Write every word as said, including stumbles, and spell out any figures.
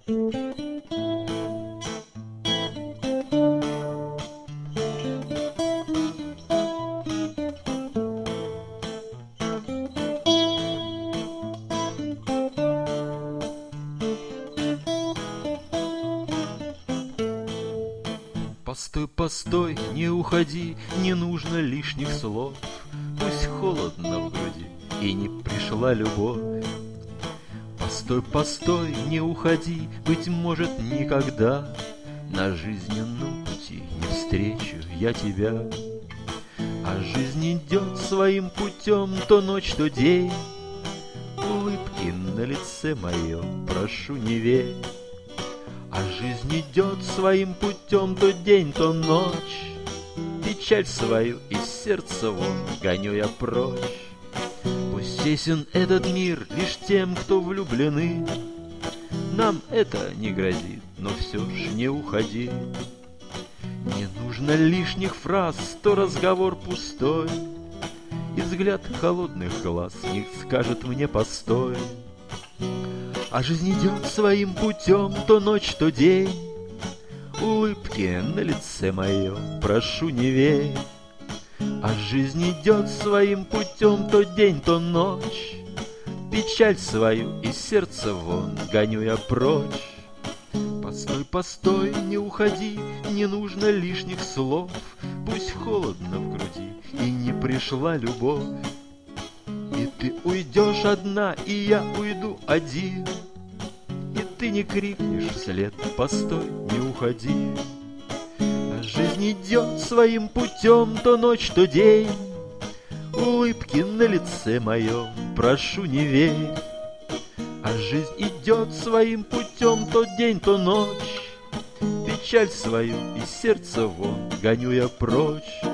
Постой, постой, не уходи, не нужно лишних слов. Пусть холодно в груди и не пришла любовь. Постой, постой, не уходи, быть может, никогда на жизненном пути не встречу я тебя. А жизнь идет своим путем, то ночь, то день. Улыбки на лице моем, прошу, не верь. А жизнь идет своим путем, то день, то ночь. Печаль свою из сердца вон гоню я прочь. Пусть тесен этот мир лишь тем, кто влюблены. Нам это не грозит, но все ж не уходи. Не нужно лишних фраз, то разговор пустой. И взгляд холодных глаз не скажет мне постой. А жизнь идет своим путем, то ночь, то день. Улыбки на лице моем, прошу, не верь. А жизнь идет своим путем, то день, то ночь. Печаль свою из сердца вон гоню я прочь. Постой, постой, не уходи, не нужно лишних слов. Пусть холодно в груди и не пришла любовь. И ты уйдешь одна, и я уйду один. И ты не крикнешь вслед: постой, не уходи. А жизнь идет своим путем, то ночь, то день. Улыбки на лице моем, прошу, не верь. А жизнь идет своим путем, то день, то ночь. Печаль свою из сердца вон гоню я прочь.